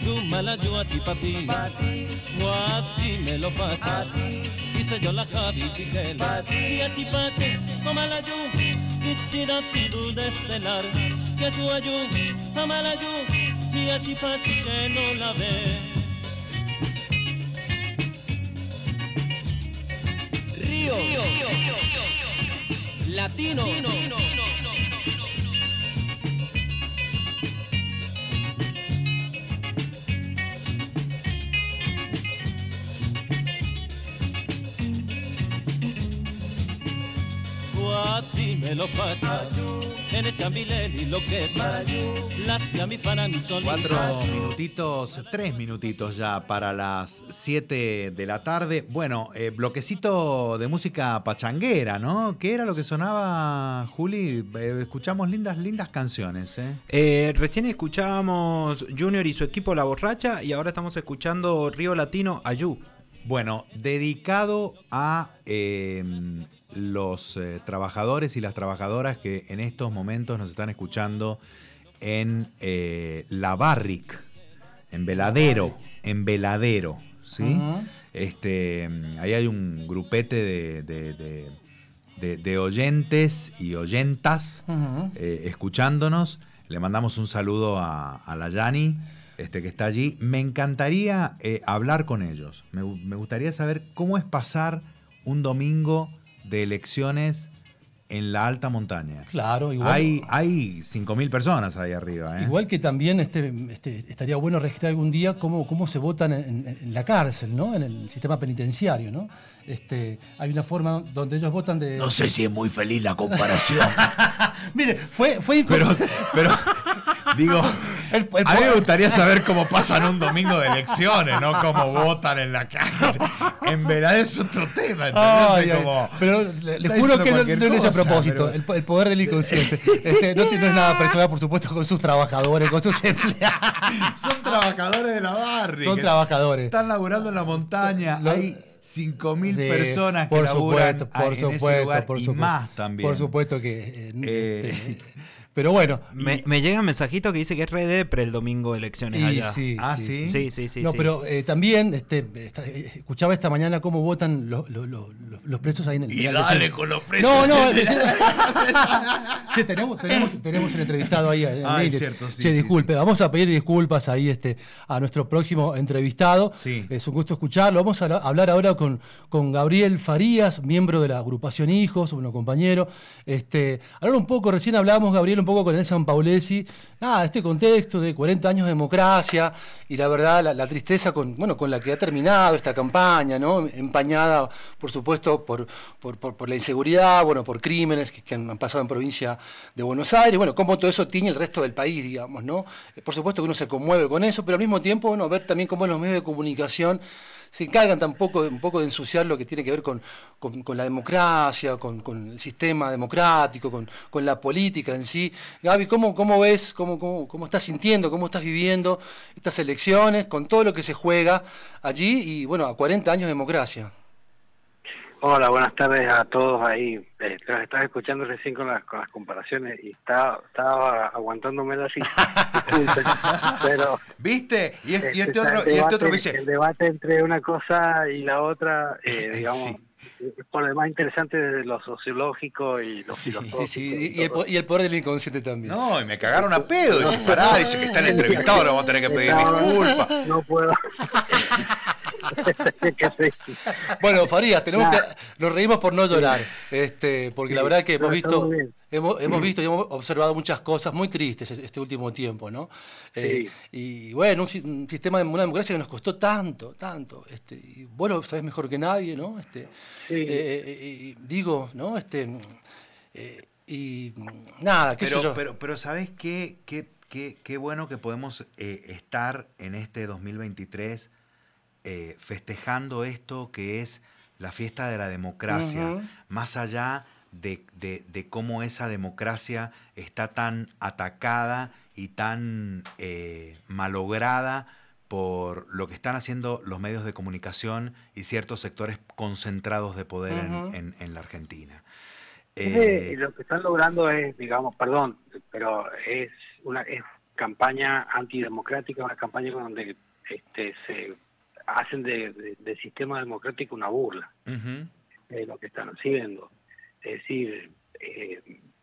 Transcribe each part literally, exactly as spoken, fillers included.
Malaju, malaju a ti papi, guati me lo pacha, dice yo la cabi piquela, y a chipache, o malaju, y tira tu de estelar, y a tu ayu, a malaju, y a chipache que no la ve. Río, Río, Río. Latino, Latino. Me lo pacha, en el chambileli lo que las mi para mi son. Cuatro minutitos, tres minutitos ya para las siete de la tarde. Bueno, eh, bloquecito de música pachanguera, ¿no? ¿Qué era lo que sonaba, Juli? Eh, escuchamos lindas, lindas canciones, ¿eh? Eh, Recién escuchábamos Junior y su equipo La Borracha y ahora estamos escuchando Río Latino Ayú. Bueno, dedicado a eh, los eh, trabajadores y las trabajadoras que en estos momentos nos están escuchando en eh, La Barric, en Veladero, en Veladero, ¿sí? Uh-huh. Este, ahí hay un grupete de, de, de, de, de oyentes y oyentas uh-huh. eh, escuchándonos. Le mandamos un saludo a, a la Yani. Este, que está allí. Me encantaría eh, hablar con ellos. Me, me gustaría saber cómo es pasar un domingo de elecciones en la alta montaña. Claro, igual. Hay, hay cinco mil personas ahí arriba. ¿eh? Igual que también este, este, estaría bueno registrar algún día cómo, cómo se votan en, en, en la cárcel, ¿no? En el sistema penitenciario, ¿no? Este, hay una forma donde ellos votan de... No sé si es muy feliz la comparación. Mire, fue... fue pero, pero, digo, el, el a mí me gustaría saber cómo pasan un domingo de elecciones, no cómo votan en la cárcel. En verdad es otro tema, ¿entendés? Ay, ay, como, pero le, le juro que no, no es a propósito, pero... el, el poder del inconsciente. Este, no, no es nada personal, por supuesto, con sus trabajadores, con sus empleados. Son trabajadores de la barri. Son trabajadores. Están laburando en la montaña. Lo, hay cinco mil sí, personas que por laburan supuesto, por en supuesto, ese lugar por y supuesto, más también. Por supuesto que... Eh, eh, este, pero bueno. Me, me llega un mensajito que dice que es re depre el domingo de elecciones allá. Sí, ah, sí. Sí, sí, sí. sí no, sí. pero eh, también este, esta, escuchaba esta mañana cómo votan los, los, los, los presos ahí en el... Y dale elección. Con los presos. No, no. Che, tenemos, tenemos, tenemos el entrevistado ahí. Ah, es cierto, sí. Che, sí, disculpe, sí. Vamos a pedir disculpas ahí este, a nuestro próximo entrevistado. Sí. Es un gusto escucharlo. Vamos a hablar ahora con, con Gabriel Farías, miembro de la agrupación Hijos, un compañero. Este, hablar un poco, recién hablábamos, Gabriel, un poco con el San Paulesi. Nada, este contexto de cuarenta años de democracia y la verdad, la, la tristeza con, bueno, con la que ha terminado esta campaña, ¿no? Empañada, por supuesto, por, por, por, por la inseguridad, bueno, por crímenes que, que han pasado en provincia de Buenos Aires, bueno, cómo todo eso tiñe el resto del país, digamos, ¿no? Por supuesto que uno se conmueve con eso, pero al mismo tiempo, bueno, ver también cómo los medios de comunicación se encargan tampoco un poco de ensuciar lo que tiene que ver con, con, con la democracia, con, con el sistema democrático, con, con la política en sí. Gaby, ¿cómo, cómo ves, cómo, cómo, cómo estás sintiendo, cómo estás viviendo estas elecciones, con todo lo que se juega allí y, bueno, a cuarenta años de democracia? Hola, buenas tardes a todos ahí. Eh, los estaba escuchando recién con las, con las comparaciones y estaba, estaba aguantándome la risa. Pero ¿viste? Y, es, y, este este, otro, debate, y este otro que dice... El debate entre una cosa y la otra, eh, digamos... Sí. Es por lo más interesante desde lo sociológico y lo sí, filosófico. Sí, sí, y, y, el, y el poder del inconsciente también. No, y me cagaron a pedo. Dice, pará, dice que está el entrevistado, ahora vamos a tener que pedir no, disculpas. No puedo. Bueno, Farías, tenemos nah. que nos reímos por no llorar, este, porque sí, la verdad que hemos visto hemos, hemos visto y hemos observado muchas cosas muy tristes este último tiempo, ¿no? Sí. Eh, y bueno, un, un sistema de una democracia que nos costó tanto, tanto, este, y vos lo sabés mejor que nadie, ¿no? Este, sí. eh, eh, digo, ¿no? Este, eh, y nada, qué pero, sé yo. Pero, pero ¿sabés qué? Qué, qué, qué bueno que podemos eh, estar en este dos mil veintitrés Eh, festejando esto que es la fiesta de la democracia, uh-huh. más allá de, de, de cómo esa democracia está tan atacada y tan eh, malograda por lo que están haciendo los medios de comunicación y ciertos sectores concentrados de poder uh-huh. en, en, en la Argentina. Eh, lo que están logrando es, digamos, perdón, pero es una es campaña antidemocrática, una campaña donde este, se hacen de, de, de sistema democrático una burla, Uh-huh. de lo que están haciendo. Es decir, eh,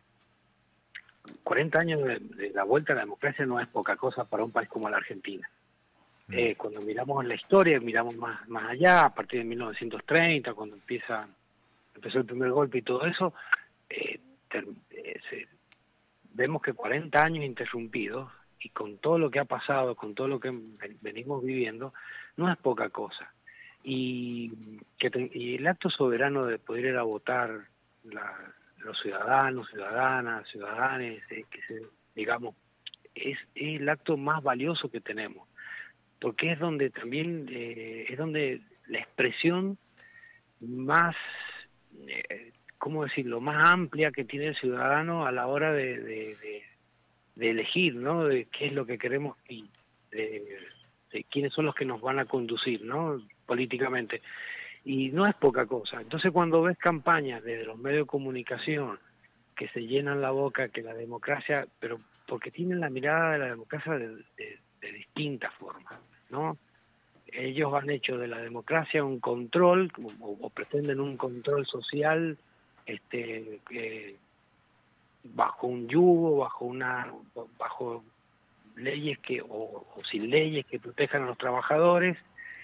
cuarenta años de, de la vuelta a la democracia no es poca cosa para un país como la Argentina. Eh, cuando miramos la historia, miramos más, más allá, a partir de mil novecientos treinta, cuando empieza empezó el primer golpe y todo eso, eh, ter, eh, se, vemos que cuarenta años interrumpidos, y con todo lo que ha pasado, con todo lo que venimos viviendo, no es poca cosa. Y, que te, y el acto soberano de poder ir a votar la, los ciudadanos, ciudadanas, ciudadanes, eh, que se, digamos, es, es el acto más valioso que tenemos, porque es donde también, eh, es donde la expresión más, eh, ¿cómo decirlo?, más amplia que tiene el ciudadano a la hora de, de, de, de elegir, ¿no?, de qué es lo que queremos y de, de quiénes son los que nos van a conducir, ¿no?, políticamente. Y no es poca cosa. Entonces, cuando ves campañas desde los medios de comunicación que se llenan la boca, que la democracia, pero porque tienen la mirada de la democracia de, de, de distintas formas, ¿no? Ellos han hecho de la democracia un control, o, o pretenden un control social, este, eh, bajo un yugo, bajo una, bajo leyes que, o, o sin leyes que protejan a los trabajadores,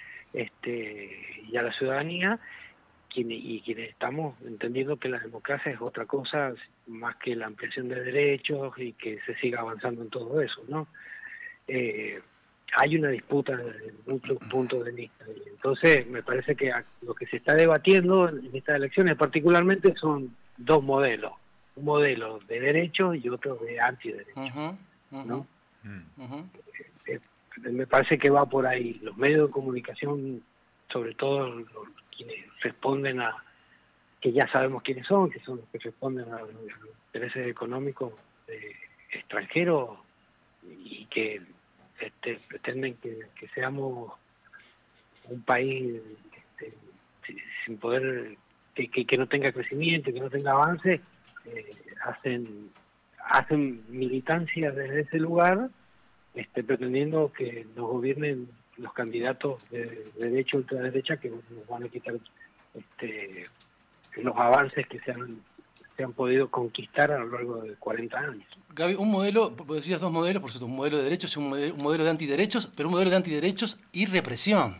este, y a la ciudadanía, quien, y quienes estamos entendiendo que la democracia es otra cosa más que la ampliación de derechos y que se siga avanzando en todo eso, ¿no? Eh, hay una disputa desde muchos puntos de vista. Entonces, me parece que lo que se está debatiendo en estas elecciones particularmente son dos modelos. Un modelo de derechos y otro de antiderechos, uh-huh, uh-huh, ¿no? Uh-huh. Eh, eh, me parece que va por ahí. Los medios de comunicación, sobre todo los, quienes responden a, que ya sabemos quiénes son, que son los que responden a los intereses económicos de extranjeros y que este, pretenden que, que seamos un país este, sin poder, que, que, que no tenga crecimiento, que no tenga avance, eh, hacen hacen militancia desde ese lugar, este, pretendiendo que nos gobiernen los candidatos de, de derecha o ultraderecha que nos van a quitar este, los avances que se han, se han podido conquistar a lo largo de cuarenta años. Gaby, un modelo, decías dos modelos, por cierto, un modelo de derechos y un modelo, un modelo de antiderechos, pero un modelo de antiderechos y represión.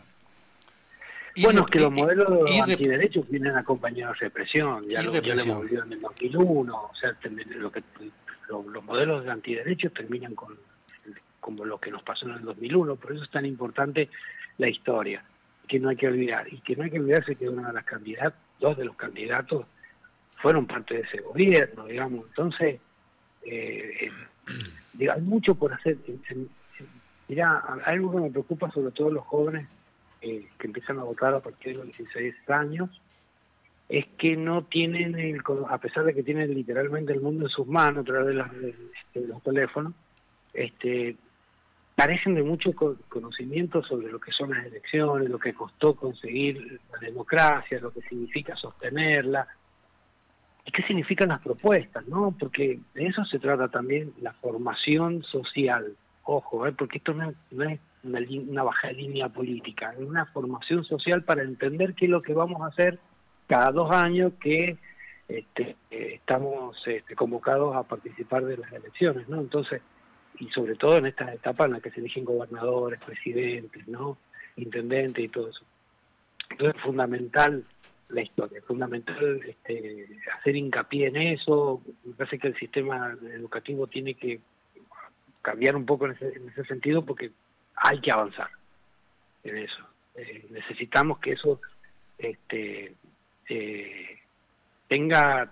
Y bueno, rep- es que los y, modelos y, y antiderechos vienen acompañados de represión, ya, lo, ya lo hemos vivido en el dos mil uno, o sea, lo que, lo, los modelos de antiderechos terminan con como lo que nos pasó en el dos mil uno, por eso es tan importante la historia, que no hay que olvidar, y que no hay que olvidarse que una de las candidatas, dos de los candidatos fueron parte de ese gobierno, digamos, entonces, eh, eh, hay mucho por hacer. Mirá, algo que me preocupa sobre todo los jóvenes eh, que empiezan a votar a partir de los dieciséis años, es que no tienen, el, a pesar de que tienen literalmente el mundo en sus manos a través de, las, de, de los teléfonos, este, carecen de mucho conocimiento sobre lo que son las elecciones, lo que costó conseguir la democracia, lo que significa sostenerla, y qué significan las propuestas, ¿no? Porque de eso se trata también la formación social. Ojo, ¿eh? Porque esto no es, no es una, una baja línea política, es una formación social para entender qué es lo que vamos a hacer cada dos años que este, eh, estamos este, convocados a participar de las elecciones, ¿no? Entonces, y sobre todo en estas etapas en las que se eligen gobernadores, presidentes, ¿no?, intendentes y todo eso. Entonces es fundamental la historia, es fundamental este, hacer hincapié en eso. Me parece que el sistema educativo tiene que cambiar un poco en ese, en ese sentido, porque hay que avanzar en eso. Eh, necesitamos que eso este, eh, tenga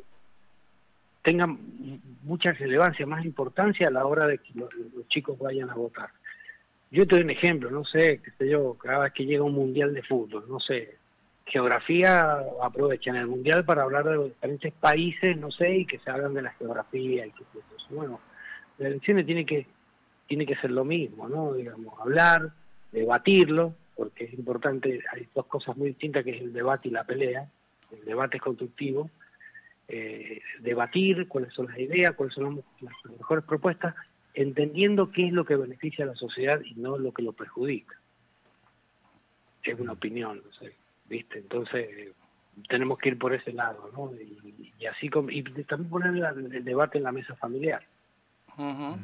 tenga mucha relevancia, más importancia a la hora de que los, los chicos vayan a votar. Yo te doy un ejemplo, no sé, qué sé yo, cada vez que llega un mundial de fútbol, no sé, geografía, aprovechan el mundial para hablar de los diferentes países, no sé, y que se hablan de la geografía y que eso. Bueno, las elecciones tiene que tiene que ser lo mismo, ¿no? Digamos, hablar, debatirlo, porque es importante, hay dos cosas muy distintas, que es el debate y la pelea. El debate es constructivo, eh, debatir cuáles son las ideas, cuáles son las, las mejores propuestas, entendiendo qué es lo que beneficia a la sociedad y no lo que lo perjudica. Es una opinión, no sé, ¿viste? Entonces, eh, tenemos que ir por ese lado, ¿no? Y, y así como, y también poner la, el debate en la mesa familiar. Uh-huh.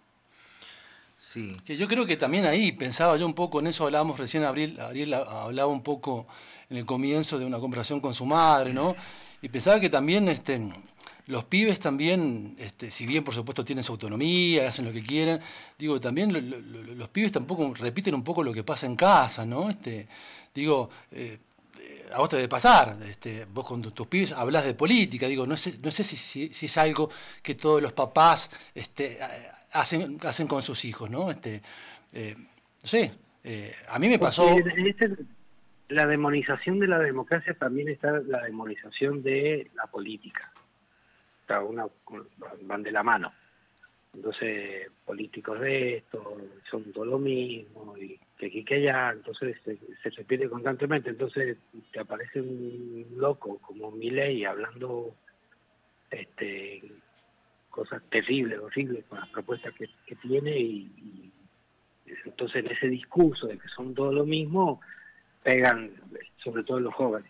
Sí. Que yo creo que también ahí pensaba yo un poco en eso, hablábamos recién, Ariel, Ariel hablaba un poco en el comienzo de una conversación con su madre, ¿no? Y pensaba que también este, los pibes también, este, si bien por supuesto tienen su autonomía, hacen lo que quieren, digo, también lo, lo, los pibes tampoco repiten un poco lo que pasa en casa, ¿no? Este, digo, eh, a vos te debe pasar, este, vos con tus pibes hablas de política, digo, no sé, no sé si, si, si es algo que todos los papás este, hacen, hacen con sus hijos, ¿no? Este, eh, no sé, eh, a mí me pasó... En este, la demonización de la democracia también está la demonización de la política. O sea, una, van de la mano. Entonces, políticos de esto, son todo lo mismo, y que aquí que allá, entonces se, se repite constantemente. Entonces, te aparece un loco como Milei hablando este cosas terribles, horribles con las propuestas que, que tiene, y, y entonces en ese discurso de que son todo lo mismo, pegan, sobre todo los jóvenes.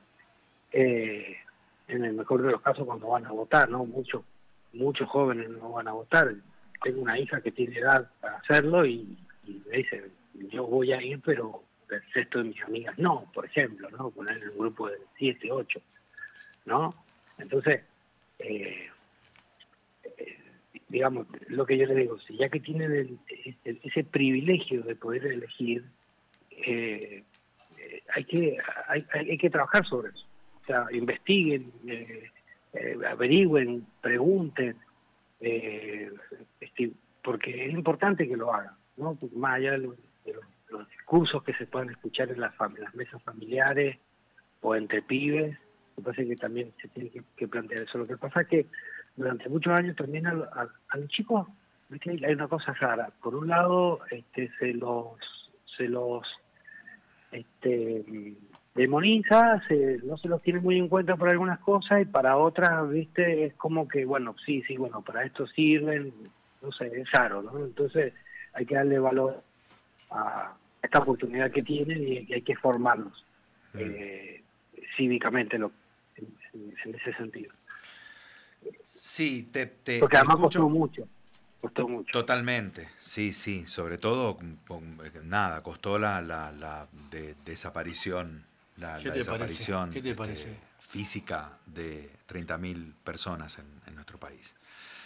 Eh, en el mejor de los casos, cuando van a votar, ¿no? Muchos, muchos jóvenes no van a votar. Tengo una hija que tiene edad para hacerlo y, y me dice, yo voy a ir, pero el resto de mis amigas no, por ejemplo, ¿no? Poner en un grupo de siete, ocho, ¿no? Entonces, eh, eh, digamos, lo que yo le digo, si ya que tienen el, el, ese privilegio de poder elegir, eh, eh, hay que hay, hay que trabajar sobre eso. O sea, investiguen, eh, eh, averigüen, pregunten, eh, este, porque es importante que lo hagan, ¿no? Porque más allá de los, de los, los discursos que se puedan escuchar en las, en las mesas familiares o entre pibes, me parece que también se tiene que, que plantear eso. Lo que pasa es que durante muchos años también a, a, a los chicos, ¿viste? Hay una cosa rara. Por un lado, este, se los se los este demoniza, se, no se los tiene muy en cuenta por algunas cosas, y para otras, viste, es como que, bueno, sí, sí, bueno, para esto sirven, no sé, es raro, ¿no? Entonces hay que darle valor a esta oportunidad que tienen, y, y hay que formarlos mm. eh, cívicamente lo, en, en ese sentido. Sí, te, te porque te además escucho. costó mucho. Costó mucho. Totalmente, sí, sí, sobre todo, nada, costó la, la, la de, desaparición, la, ¿Qué la te desaparición parece? ¿Qué te parece? Este, física de treinta mil personas en, en nuestro país.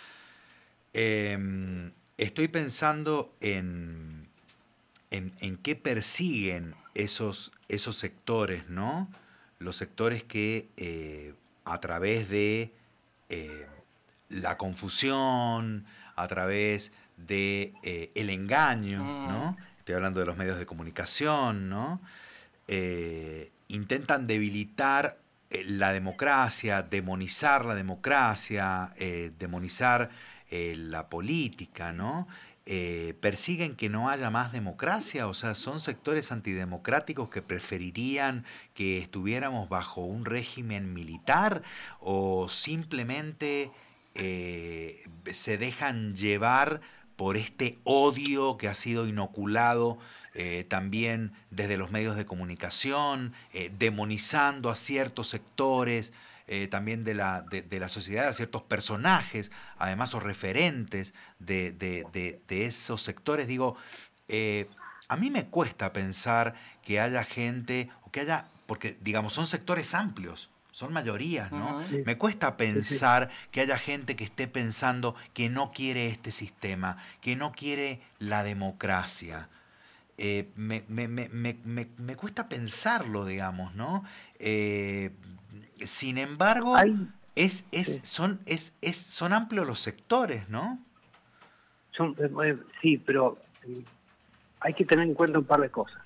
Eh, estoy pensando en, en, en qué persiguen esos, esos sectores, ¿no? Los sectores que eh, a través de eh, la confusión, a través de eh, el engaño, ¿no? Estoy hablando de los medios de comunicación, ¿no? Eh, intentan debilitar eh, la democracia, demonizar la democracia, eh, demonizar eh, la política, ¿no? Eh, persiguen que no haya más democracia, o sea, son sectores antidemocráticos que preferirían que estuviéramos bajo un régimen militar, o simplemente eh, se dejan llevar por este odio que ha sido inoculado eh, también desde los medios de comunicación, eh, demonizando a ciertos sectores eh, también de la, de, de la sociedad, a ciertos personajes, además o referentes de, de, de, de esos sectores. Digo, eh, a mí me cuesta pensar que haya gente, o que haya, porque digamos son sectores amplios, son mayorías, ¿no? Sí. Me cuesta pensar que haya gente que esté pensando que no quiere este sistema, que no quiere la democracia. Eh, me, me, me, me, me, me cuesta pensarlo, digamos, ¿no? Eh, sin embargo, Hay, es, es, sí. son, es, es, son amplios los sectores, ¿no? Son, eh, sí, pero eh, hay que tener en cuenta un par de cosas.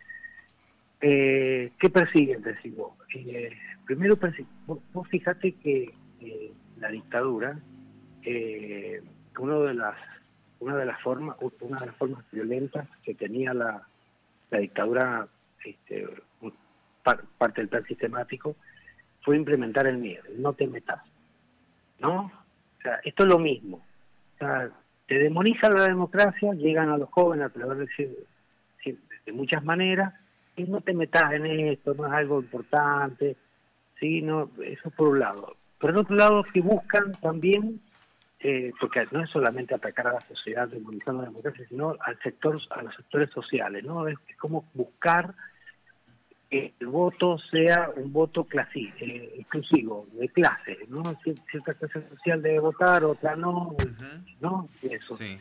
Eh, ¿Qué persiguen, decís vos? Eh, primero, vos, vos fijate que eh, la dictadura, eh, uno de las, una de las formas, una de las formas violentas que tenía la, la dictadura, este, par, parte del plan sistemático, fue implementar el miedo, el no te metas, ¿no? O sea, esto es lo mismo. O sea, te demonizan la democracia, llegan a los jóvenes a través de, de muchas maneras, y no te metas en esto, no es algo importante, ¿sí? No, eso por un lado. Por el otro lado, que buscan también, eh, porque no es solamente atacar a la sociedad demonizando la democracia, sino al sector, a los sectores sociales, ¿no? Es como buscar que el voto sea un voto clasi, eh, exclusivo, de clase, ¿no? Cierta clase social debe votar, otra no, uh-huh. ¿no? Eso. Sí.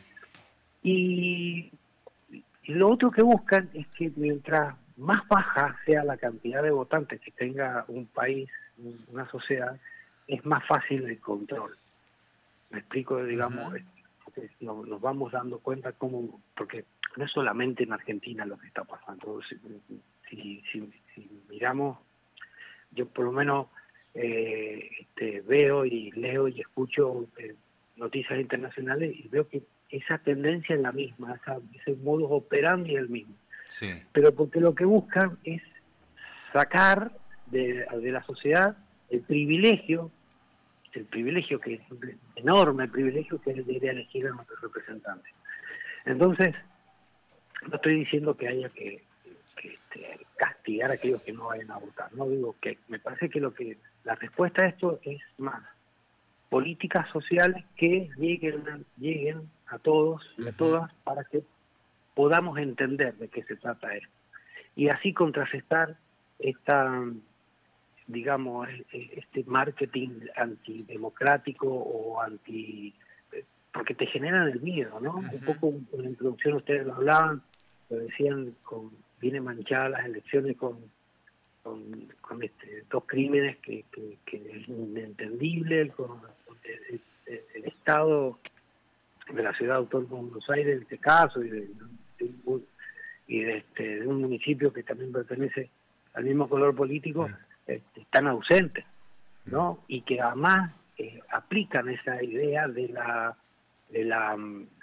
Y, y lo otro que buscan es que mientras más baja sea la cantidad de votantes que tenga un país, una sociedad, es más fácil el control. Me explico, digamos, uh-huh. nos, nos vamos dando cuenta cómo, porque no es solamente en Argentina lo que está pasando. Si, si, si, si miramos, yo por lo menos eh, este, veo y leo y escucho eh, noticias internacionales y veo que esa tendencia es la misma, esa, ese modus operandi es el mismo. Sí. Pero porque lo que buscan es sacar de, de la sociedad el privilegio, el privilegio que es enorme, el privilegio que es de elegir a nuestros representantes. Entonces, no estoy diciendo que haya que, que este, castigar a aquellos que no vayan a votar, no digo que, me parece que lo que la respuesta a esto es más políticas sociales que lleguen, lleguen a todos y a todas para que podamos entender de qué se trata esto. Y así contrarrestar esta, digamos, este marketing antidemocrático o anti... porque te generan el miedo, ¿no? Uh-huh. Un poco en la introducción ustedes lo hablaban, lo decían, con, vienen manchadas las elecciones con, con, con este, dos crímenes que, que, que es inentendible, con, con el, el, el Estado de la ciudad autónoma de Buenos Aires en este caso, y de, de, y de, este, de un municipio que también pertenece al mismo color político, uh-huh. este, están ausentes, ¿no? Uh-huh. Y que además eh, aplican esa idea de la de la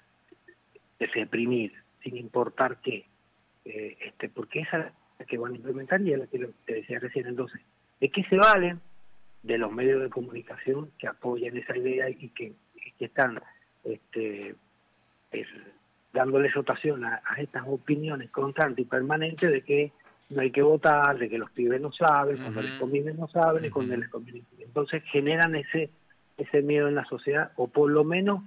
de reprimir sin importar qué, eh, este porque esa es la que van a implementar y es la que te decía recién. Entonces, ¿de qué se valen? De los medios de comunicación que apoyan esa idea y que, y que están este es, dándole rotación a, a estas opiniones constantes y permanentes de que no hay que votar, de que los pibes no saben, uh-huh. cuando les conviene no saben, uh-huh. y cuando les conviene. Entonces generan ese ese miedo en la sociedad, o por lo menos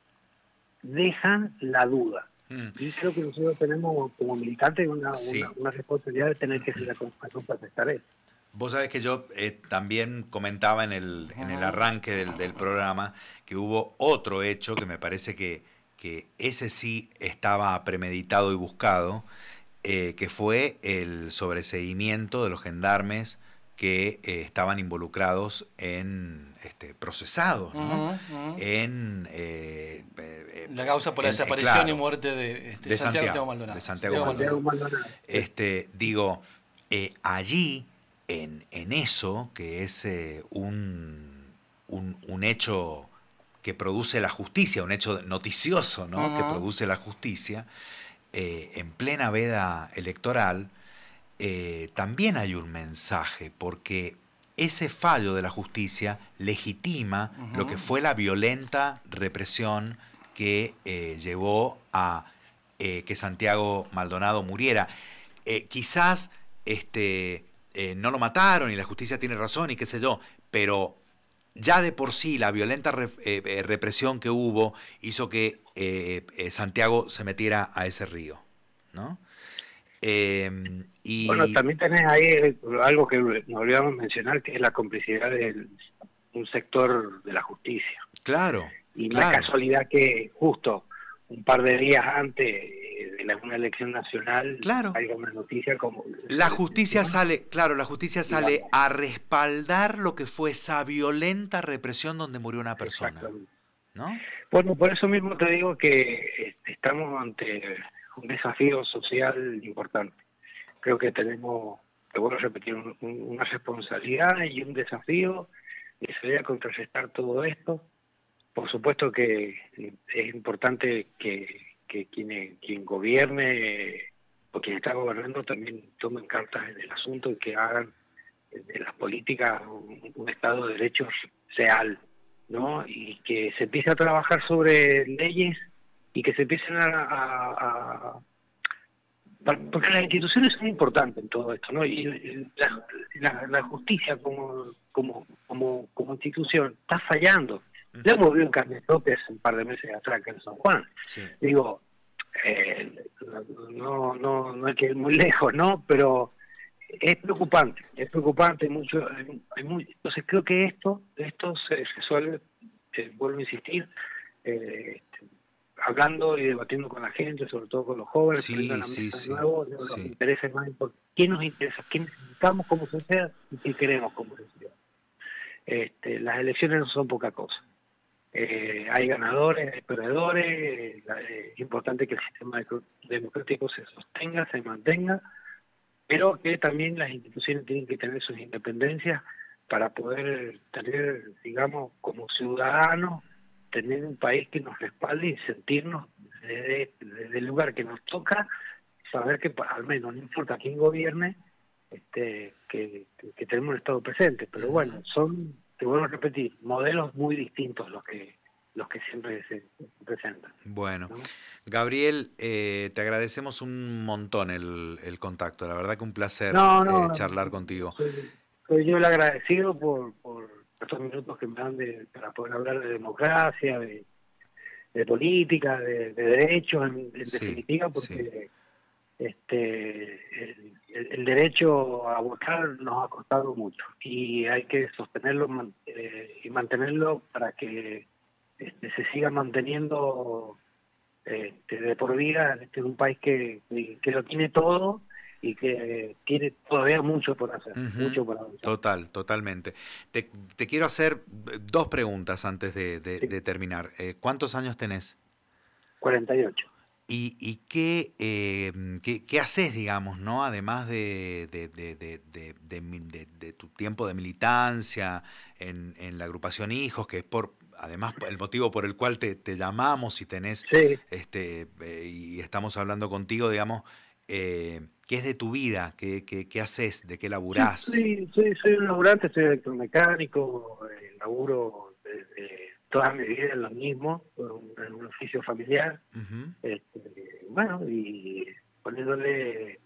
dejan la duda. Mm. Y creo que nosotros tenemos como militantes una, sí. una, una responsabilidad de tener que ser a contrarrestar eso. Vos sabés que yo eh, también comentaba en el, en el arranque del, del programa que hubo otro hecho que me parece que, que ese sí estaba premeditado y buscado, eh, que fue el sobreseguimiento de los gendarmes que eh, estaban involucrados en este, procesados, ¿no? Uh-huh, uh-huh. en eh, eh, la causa por la en, desaparición claro, y muerte de, este, de Santiago, Santiago Maldonado. De Santiago Maldonado. Maldonado. Este, digo, eh, allí, en, en eso, que es eh, un, un, un hecho que produce la justicia, un hecho noticioso, ¿no? Uh-huh. Que produce la justicia, eh, en plena veda electoral, Eh, también hay un mensaje, porque ese fallo de la justicia legitima uh-huh. lo que fue la violenta represión que eh, llevó a eh, que Santiago Maldonado muriera. Eh, quizás este, eh, no lo mataron y la justicia tiene razón y qué sé yo, pero ya de por sí la violenta re, eh, represión que hubo hizo que eh, eh, Santiago se metiera a ese río, ¿no? Eh, y... Bueno, también tenés ahí algo que nos olvidamos mencionar, que es la complicidad de un sector de la justicia. Claro. Y claro. no es casualidad que justo un par de días antes de la, una elección nacional claro. haya una noticia como... La justicia sale, claro, la justicia sale a respaldar lo que fue esa violenta represión donde murió una persona, ¿no? Bueno, por eso mismo te digo que estamos ante un desafío social importante. Creo que tenemos, te vuelvo a repetir, un, un, una responsabilidad y un desafío de salir a contrarrestar todo esto. Por supuesto que es importante que, que quien, quien gobierne o quien está gobernando también tomen cartas en el asunto y que hagan de las políticas un, un Estado de Derecho real, ¿no? Y que se empiece a trabajar sobre leyes y que se empiecen a, a, a porque las instituciones son importantes en todo esto, ¿no? Y la, la, la justicia como, como, como, como institución está fallando. Uh-huh. La hemos visto en carne propia hace un par de meses atrás acá en San Juan. Sí. Digo, eh, no, no, no hay que ir muy lejos, ¿no? Pero es preocupante, es preocupante mucho. Hay, hay muy, entonces creo que esto, esto se, se suele, eh, vuelvo a insistir, eh, hablando y debatiendo con la gente, sobre todo con los jóvenes, sí, poniendo en la sí, mesa sí, de nuevo, de sí. los intereses más importantes. ¿Qué nos interesa? ¿Qué necesitamos como sociedad? ¿Y qué queremos como sociedad? Este, las elecciones no son poca cosa. Eh, hay ganadores, hay perdedores, eh, es importante que el sistema democrático se sostenga, se mantenga, pero que también las instituciones tienen que tener sus independencias para poder tener, digamos, como ciudadanos, tener un país que nos respalde y sentirnos desde, desde el lugar que nos toca, saber que al menos no importa quién gobierne, este, que, que, que tenemos un Estado presente. Pero bueno, son, te vuelvo a repetir, modelos muy distintos los que los que siempre se presentan. Bueno, ¿no? Gabriel, eh, te agradecemos un montón el, el contacto, la verdad que un placer no, no, eh, charlar no, contigo. Soy, soy yo el agradecido por... por estos minutos que me dan de, para poder hablar de democracia, de, de política, de, de derechos, en, en sí, definitiva, porque sí. este el, el, el derecho a votar nos ha costado mucho y hay que sostenerlo man, eh, y mantenerlo para que este, se siga manteniendo este, de por vida. Este es un país que, que lo tiene todo y que tiene todavía mucho por hacer, uh-huh. mucho por hacer. Total, totalmente. Te, te quiero hacer dos preguntas antes de, de, sí. de terminar. Eh, ¿Cuántos años tenés? cuarenta y ocho. ¿Y, y qué, eh, qué, qué haces, digamos, no? Además de, de, de, de, de, de, de, de tu tiempo de militancia en, en la agrupación Hijos, que es por además el motivo por el cual te, te llamamos y tenés sí. este eh, y estamos hablando contigo, digamos, eh, ¿qué es de tu vida? ¿Qué, qué, qué haces? ¿De qué laburás? Sí, soy, soy un laburante, soy electromecánico, eh, laburo desde toda mi vida en lo mismo, un, en un oficio familiar. Uh-huh. Este, bueno, y poniéndole,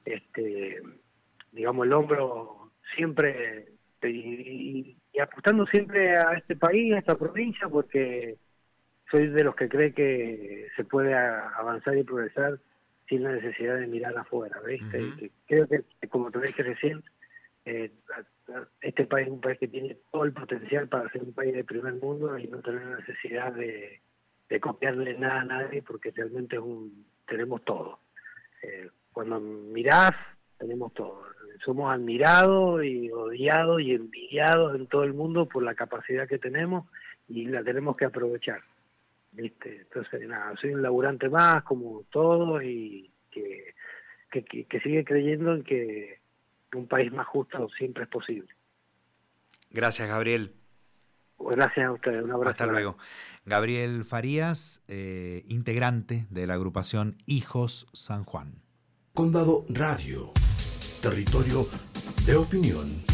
este, digamos, el hombro siempre y, y, y apostando siempre a este país, a esta provincia, porque soy de los que cree que se puede avanzar y progresar sin la necesidad de mirar afuera, ¿viste? Uh-huh. Y creo que, como te dije recién, eh, este país es un país que tiene todo el potencial para ser un país de primer mundo y no tener la necesidad de, de copiarle nada a nadie, porque realmente es un, tenemos todo. Eh, cuando mirás, tenemos todo. Somos admirados y odiados y envidiados en todo el mundo por la capacidad que tenemos y la tenemos que aprovechar. ¿Viste? Entonces, nada, soy un laburante más, como todos, y que, que, que, que sigue creyendo en que un país más justo siempre es posible. Gracias, Gabriel. Gracias a ustedes, un abrazo. Hasta luego. Gabriel Farías, eh, integrante de la agrupación Hijos San Juan. Condado Radio, territorio de opinión.